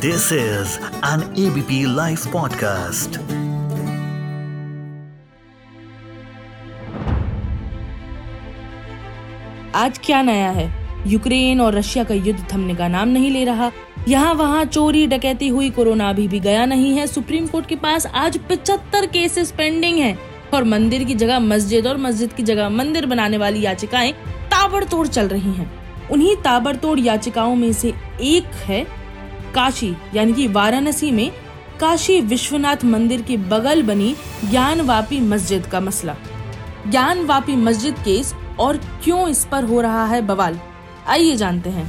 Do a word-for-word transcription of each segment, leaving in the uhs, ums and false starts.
This is an A B P Life podcast. आज क्या नया है? यूक्रेन और रशिया का युद्ध थमने का नाम नहीं ले रहा। यहाँ वहाँ चोरी डकैती हुई, कोरोना अभी भी गया नहीं है। सुप्रीम कोर्ट के पास आज पचहत्तर केसेस पेंडिंग हैं और मंदिर की जगह मस्जिद और मस्जिद की जगह मंदिर बनाने वाली याचिकाएं ताबड़तोड़ चल रही हैं। उन्हीं ताबड़तोड़ याचिकाओं में से एक है काशी यानी कि वाराणसी में काशी विश्वनाथ मंदिर के बगल बनी ज्ञानवापी मस्जिद का मसला। ज्ञानवापी मस्जिद केस और क्यों इस पर हो रहा है बवाल, आइए जानते हैं।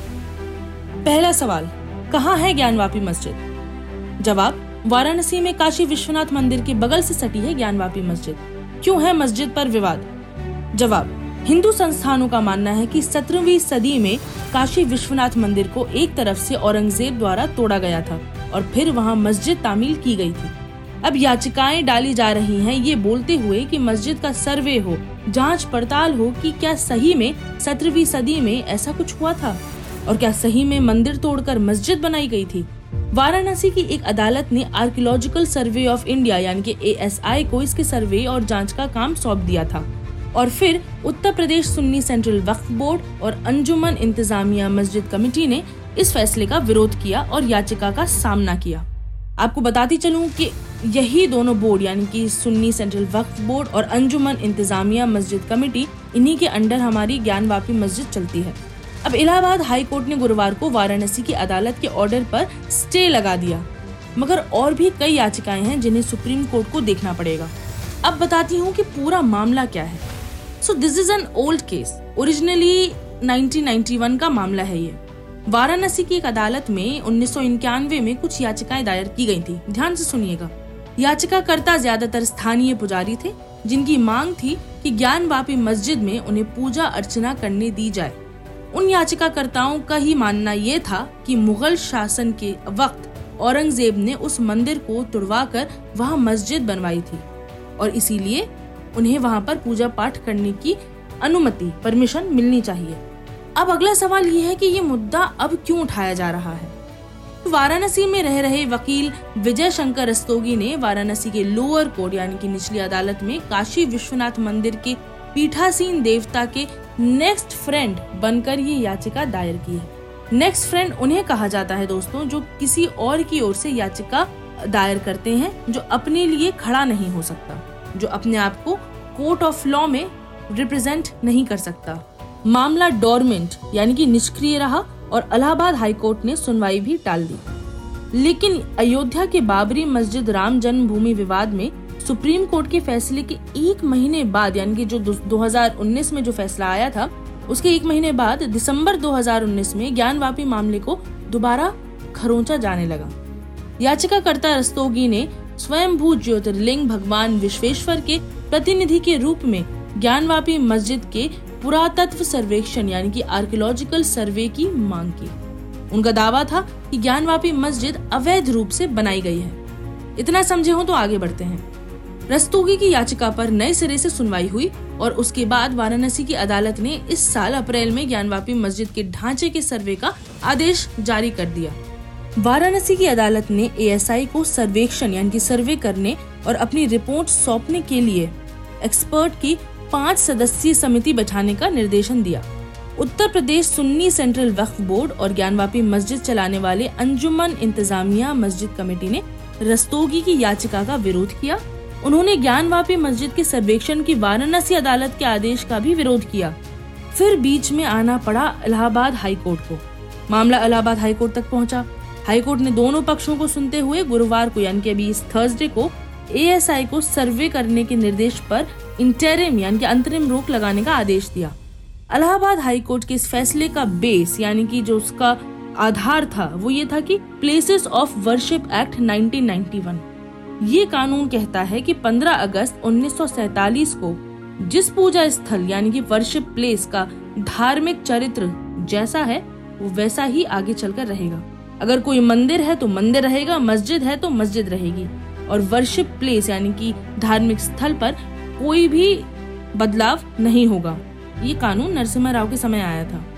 पहला सवाल, कहाँ है ज्ञानवापी मस्जिद? जवाब, वाराणसी में काशी विश्वनाथ मंदिर के बगल से सटी है ज्ञानवापी मस्जिद। क्यों है मस्जिद पर विवाद? जवाब, हिंदू संस्थानों का मानना है कि सत्रहवीं सदी में काशी विश्वनाथ मंदिर को एक तरफ से औरंगजेब द्वारा तोड़ा गया था और फिर वहां मस्जिद तामील की गई थी। अब याचिकाएं डाली जा रही हैं ये बोलते हुए कि मस्जिद का सर्वे हो, जांच पड़ताल हो कि क्या सही में सत्रहवीं सदी में ऐसा कुछ हुआ था और क्या सही में मंदिर तोड़कर मस्जिद बनाई गई थी। वाराणसी की एक अदालत ने आर्कियोलॉजिकल सर्वे ऑफ इंडिया यानी कि ए एस आई को इसके सर्वे और जांच का काम सौंप दिया था और फिर उत्तर प्रदेश सुन्नी सेंट्रल वक्फ बोर्ड और अंजुमन इंतजामिया मस्जिद कमेटी ने इस फैसले का विरोध किया और याचिका का सामना किया। आपको बताती चलूं कि यही दोनों बोर्ड यानी कि सुन्नी सेंट्रल वक्फ बोर्ड और अंजुमन इंतजामिया मस्जिद कमेटी, इन्हीं के अंडर हमारी ज्ञानवापी मस्जिद चलती है। अब इलाहाबाद हाई कोर्ट ने गुरुवार को वाराणसी की अदालत के ऑर्डर पर स्टे लगा दिया, मगर और भी कई याचिकाएं हैं जिन्हें सुप्रीम कोर्ट को देखना पड़ेगा। अब बताती हूँ कि पूरा मामला क्या है। So this is an old case, originally nineteen ninety one का मामला है ये। वाराणसी की एक अदालत में उन्नीस सौ इक्यानवे में कुछ याचिकाएं दायर की गई थी। ध्यान से सुनिएगा। याचिकाकर्ता ज्यादातर स्थानीय पुजारी थे जिनकी मांग थी कि ज्ञानवापी मस्जिद में उन्हें पूजा अर्चना करने दी जाए। उन याचिकाकर्ताओं का ही मानना ये था कि मुगल शासन के वक्त औरंगजेब ने उस मंदिर को तुड़वाकर वहां मस्जिद बनवाई थी और इसीलिए उन्हें वहां पर पूजा पाठ करने की अनुमति, परमिशन मिलनी चाहिए। अब अगला सवाल ये है कि ये मुद्दा अब क्यों उठाया जा रहा है। वाराणसी में रह रहे वकील विजय शंकर रस्तोगी ने वाराणसी के लोअर कोर्ट यानी कि निचली अदालत में काशी विश्वनाथ मंदिर के पीठासीन देवता के नेक्स्ट फ्रेंड बनकर ये याचिका दायर की है। नेक्स्ट फ्रेंड उन्हें कहा जाता है दोस्तों जो किसी और की ओर से याचिका दायर करते हैं, जो अपने लिए खड़ा नहीं हो सकता, जो अपने आप को कोर्ट ऑफ लॉ में रिप्रेजेंट नहीं कर सकता। मामला डोरमेंट यानी कि निष्क्रिय रहा और इलाहाबाद हाई कोर्ट ने सुनवाई भी टाल दी। लेकिन अयोध्या के बाबरी मस्जिद राम जन्मभूमि विवाद में सुप्रीम कोर्ट के फैसले के एक महीने बाद यानी कि जो दो हज़ार उन्नीस में जो फैसला आया था उसके एक महीने बाद दिसंबर दो हज़ार उन्नीस में ज्ञानवापी मामले को दोबारा खरोंचा जाने लगा। याचिकाकर्ता रस्तोगी ने स्वयंभू ज्योतिर्लिंग भगवान विश्वेश्वर के प्रतिनिधि के रूप में ज्ञानवापी मस्जिद के पुरातत्व सर्वेक्षण यानी कि आर्कियोलॉजिकल सर्वे की मांग की। उनका दावा था कि ज्ञानवापी मस्जिद अवैध रूप से बनाई गई है। इतना समझे हो तो आगे बढ़ते हैं। रस्तोगी की याचिका पर नए सिरे से सुनवाई हुई और उसके बाद वाराणसी की अदालत ने इस साल अप्रैल में ज्ञानवापी मस्जिद के ढांचे के सर्वे का आदेश जारी कर दिया। वाराणसी की अदालत ने ए एस आई को सर्वेक्षण यानी कि सर्वे करने और अपनी रिपोर्ट सौंपने के लिए एक्सपर्ट की पांच सदस्यीय समिति बैठाने का निर्देशन दिया। उत्तर प्रदेश सुन्नी सेंट्रल वक्फ बोर्ड और ज्ञानवापी मस्जिद चलाने वाले अंजुमन इंतजामिया मस्जिद कमेटी ने रस्तोगी की याचिका का विरोध किया। उन्होंने ज्ञानवापी मस्जिद के सर्वेक्षण की वाराणसी अदालत के आदेश का भी विरोध किया। फिर बीच में आना पड़ा इलाहाबाद हाई कोर्ट को। मामला इलाहाबाद हाई कोर्ट तक पहुंचा। हाई कोर्ट ने दोनों पक्षों को सुनते हुए गुरुवार को यानी कि अभी इस थर्सडे को ए एस आई को सर्वे करने के निर्देश पर इंटरिम यानी कि अंतरिम रोक लगाने का आदेश दिया। इलाहाबाद हाई कोर्ट के इस फैसले का बेस यानी कि जो उसका आधार था वो ये था कि Places of Worship Act nineteen ninety one. ये कानून कहता है कि पंद्रह अगस्त उन्नीस सौ सैतालीस को जिस पूजा स्थल यानी कि वर्शिप प्लेस का धार्मिक चरित्र जैसा है वो वैसा ही आगे चलकर रहेगा। अगर कोई मंदिर है तो मंदिर रहेगा, मस्जिद है तो मस्जिद रहेगी और वर्शिप प्लेस यानी कि धार्मिक स्थल पर कोई भी बदलाव नहीं होगा। ये कानून नरसिम्हा राव के समय आया था।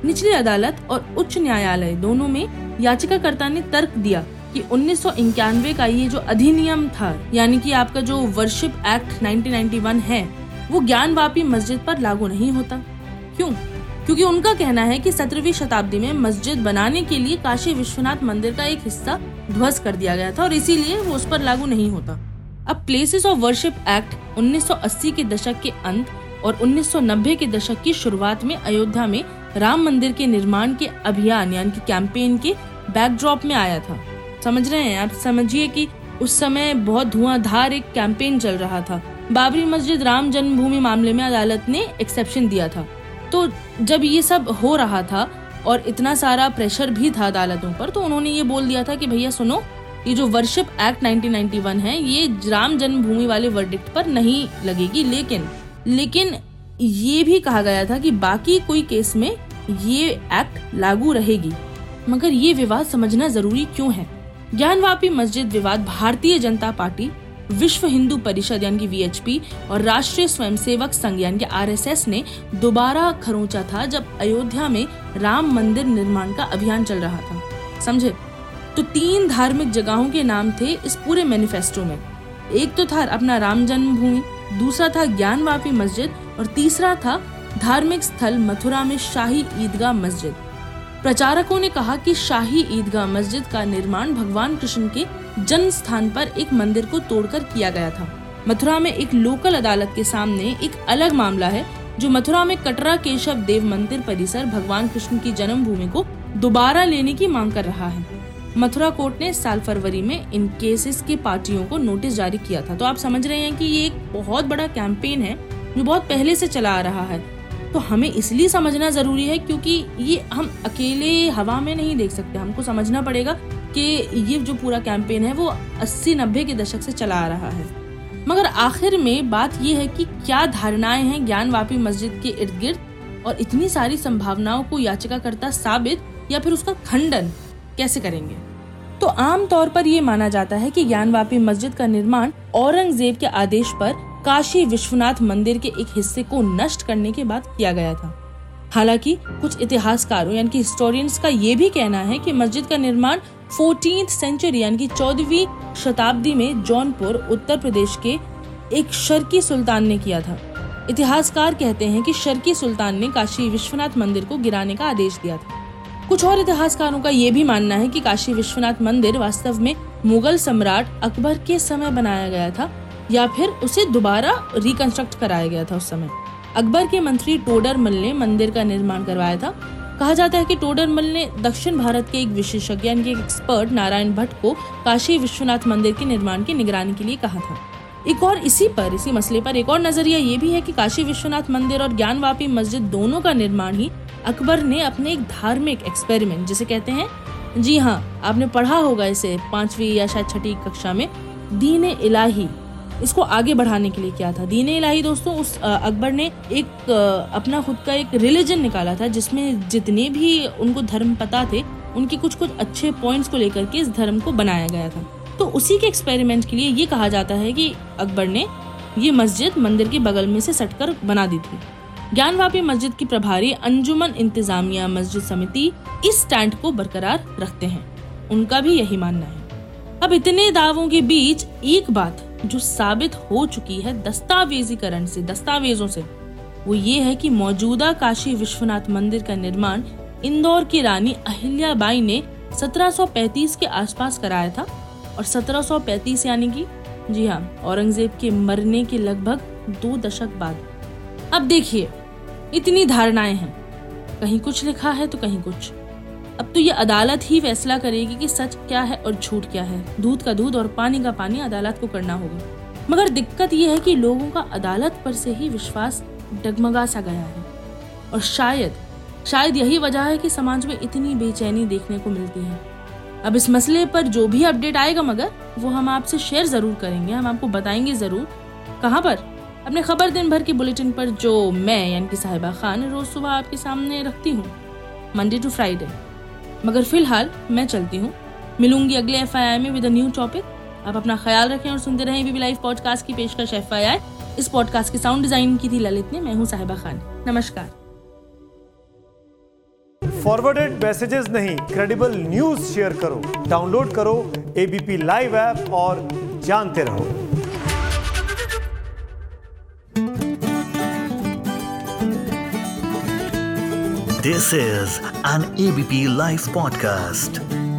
निचली अदालत और उच्च न्यायालय दोनों में याचिकाकर्ता ने तर्क दिया कि उन्नीस सौ इक्यानवे का ये जो अधिनियम था, यानी कि आपका जो Worship Act nineteen ninety one है, वो ज्ञानवापी मस्जिद पर लागू नहीं होता। क्यों? क्योंकि उनका कहना है कि सत्रहवीं शताब्दी में मस्जिद बनाने के लिए काशी विश्वनाथ मंदिर का एक हिस्सा ध्वस्त कर दिया गया था और इसीलिए वो उस पर लागू नहीं होता। अब प्लेसेस ऑफ वर्शिप एक्ट उन्नीस सौ अस्सी के दशक के अंत और उन्नीस सौ नब्बे के दशक की शुरुआत में अयोध्या में राम मंदिर के निर्माण के अभियान यानी कि कैंपेन के बैकड्रॉप में आया था। समझ रहे हैं आप? समझिए कि उस समय बहुत धुआंधार एक कैंपेन चल रहा था। बाबरी मस्जिद राम जन्मभूमि मामले में अदालत ने एक्सेप्शन दिया था। तो जब ये सब हो रहा था और इतना सारा प्रेशर भी था अदालतों पर, तो उन्होंने ये बोल दिया था कि भैया सुनो, ये जो Worship Act nineteen ninety one है ये राम जन्मभूमि वाले वर्डिक्ट पर नहीं लगेगी, लेकिन लेकिन ये भी कहा गया था कि बाकी कोई केस में ये एक्ट लागू रहेगी। मगर ये विवाद समझना जरूरी क्यों है? ज्ञानवापी मस्जिद विवाद भारतीय जनता पार्टी, विश्व हिंदू परिषद यानी कि वी एच पी और राष्ट्रीय स्वयंसेवक संघ यानी कि आर एस एस ने दोबारा खरोंचा था जब अयोध्या में राम मंदिर निर्माण का अभियान चल रहा था। समझे? तो तीन धार्मिक जगहों के नाम थे इस पूरे मैनिफेस्टो में। एक तो था अपना राम जन्मभूमि, दूसरा था ज्ञानवापी मस्जिद और तीसरा था धार्मिक स्थल मथुरा में शाही ईदगाह मस्जिद। प्रचारकों ने कहा कि शाही ईदगाह मस्जिद का निर्माण भगवान कृष्ण के जन्म स्थान पर एक मंदिर को तोड़कर किया गया था। मथुरा में एक लोकल अदालत के सामने एक अलग मामला है जो मथुरा में कटरा केशव देव मंदिर परिसर भगवान कृष्ण की जन्मभूमि को दोबारा लेने की मांग कर रहा है। मथुरा कोर्ट ने साल फरवरी में इन केसेस के पार्टियों को नोटिस जारी किया था। तो आप समझ रहे हैं कि ये एक बहुत बड़ा कैंपेन है जो बहुत पहले से चला आ रहा है। तो हमें इसलिए समझना जरूरी है क्योंकि ये हम अकेले हवा में नहीं देख सकते। हमको समझना पड़ेगा कि ये जो पूरा कैंपेन है वो अस्सी नब्बे के दशक से चला आ रहा है। मगर आखिर में बात ये है कि क्या धारणाएं हैं ज्ञानवापी मस्जिद के इर्द गिर्द और इतनी सारी संभावनाओं को याचिकाकर्ता साबित या फिर उसका खंडन कैसे करेंगे? तो आम तौर पर ये माना जाता है कि ज्ञानवापी मस्जिद का निर्माण औरंगजेब के आदेश पर काशी विश्वनाथ मंदिर के एक हिस्से को नष्ट करने के बाद किया गया था। हालांकि कुछ इतिहासकारों यानी कि हिस्टोरियंस का ये भी कहना है कि मस्जिद का निर्माण फोर्टीन्थ सेंचुरी यानी कि चौदहवीं शताब्दी में जौनपुर उत्तर प्रदेश के एक शर्की सुल्तान ने किया था। इतिहासकार कहते हैं कि शर्की सुल्तान ने काशी विश्वनाथ मंदिर को गिराने का आदेश दिया था। कुछ और इतिहासकारों का ये भी मानना है कि काशी विश्वनाथ मंदिर वास्तव में मुगल सम्राट अकबर के समय बनाया गया था या फिर उसे दोबारा रिकंस्ट्रक्ट कराया गया था। उस समय अकबर के मंत्री टोडरमल ने मंदिर का निर्माण करवाया था। कहा जाता है कि टोडरमल ने दक्षिण भारत के एक विशेषज्ञ यानी कि एक एक्सपर्ट नारायण भट्ट को काशी विश्वनाथ मंदिर के निर्माण की निगरानी के लिए कहा था। एक और इसी पर इसी मसले पर एक और नजरिया ये भी है कि काशी विश्वनाथ मंदिर और ज्ञानवापी मस्जिद दोनों का निर्माण ही अकबर ने अपने एक धार्मिक एक्सपेरिमेंट जिसे कहते हैं, जी हाँ आपने पढ़ा होगा इसे पांचवी या शायद छठी कक्षा में, दीन इलाही, इसको आगे बढ़ाने के लिए किया था। दीन इलाही दोस्तों उस अकबर ने एक अपना खुद का एक रिलीजन निकाला था जिसमें जितने भी उनको धर्म पता थे उनके कुछ कुछ अच्छे पॉइंट्स को लेकर के इस धर्म को बनाया गया था। तो उसी के एक्सपेरिमेंट के लिए ये कहा जाता है कि अकबर ने ये मस्जिद मंदिर के बगल में से सटकर बना दी थी। ज्ञानवापी मस्जिद की प्रभारी अंजुमन इंतजामिया मस्जिद समिति इस स्टैंड को बरकरार रखते हैं। उनका भी यही मानना है। अब इतने दावों के बीच एक बात जो साबित हो चुकी है दस्तावेजीकरण से दस्तावेजों से, वो ये है कि मौजूदा काशी विश्वनाथ मंदिर का निर्माण इंदौर की रानी अहिल्याबाई ने सत्रह सौ पैंतीस के आसपास कराया था और सत्रह सौ पैंतीस यानी कि जी हाँ औरंगजेब के मरने के लगभग दो दशक बाद। अब देखिए इतनी धारणाएं हैं, कहीं कुछ लिखा है तो कहीं कुछ। अब तो ये अदालत ही फैसला करेगी कि सच क्या है और झूठ क्या है। दूध का दूध और पानी का पानी अदालत को करना होगा। मगर दिक्कत ये है कि लोगों का अदालत पर से ही विश्वास डगमगा सा गया है और शायद शायद यही वजह है कि समाज में इतनी बेचैनी देखने को मिलती है। अब इस मसले पर जो भी अपडेट आएगा मगर वो हम आपसे शेयर जरूर करेंगे, हम आपको बताएंगे जरूर। कहाँ पर? अपने खबर दिन भर के बुलेटिन पर जो मैं यानी कि साहिबा खान रोज सुबह आपके सामने रखती हूँ, मंडे टू फ्राइडे। मगर फिलहाल मैं चलती हूँ, मिलूंगी अगले एफ आई आई में विद अ न्यू टॉपिक। आप अपना ख्याल रखें और सुनते रहें बीबी लाइव पॉडकास्ट की पेशकश एफ आई आई। इस पॉडकास्ट की साउंड डिजाइन की थी ललित ने, मैं हूँ साहिबा खान। नमस्कार। फॉरवर्डेड मैसेजेस नहीं, क्रेडिबल न्यूज शेयर करो। डाउनलोड करो एबीपी लाइव ऐप और जानते रहो। This is an A B P Live podcast.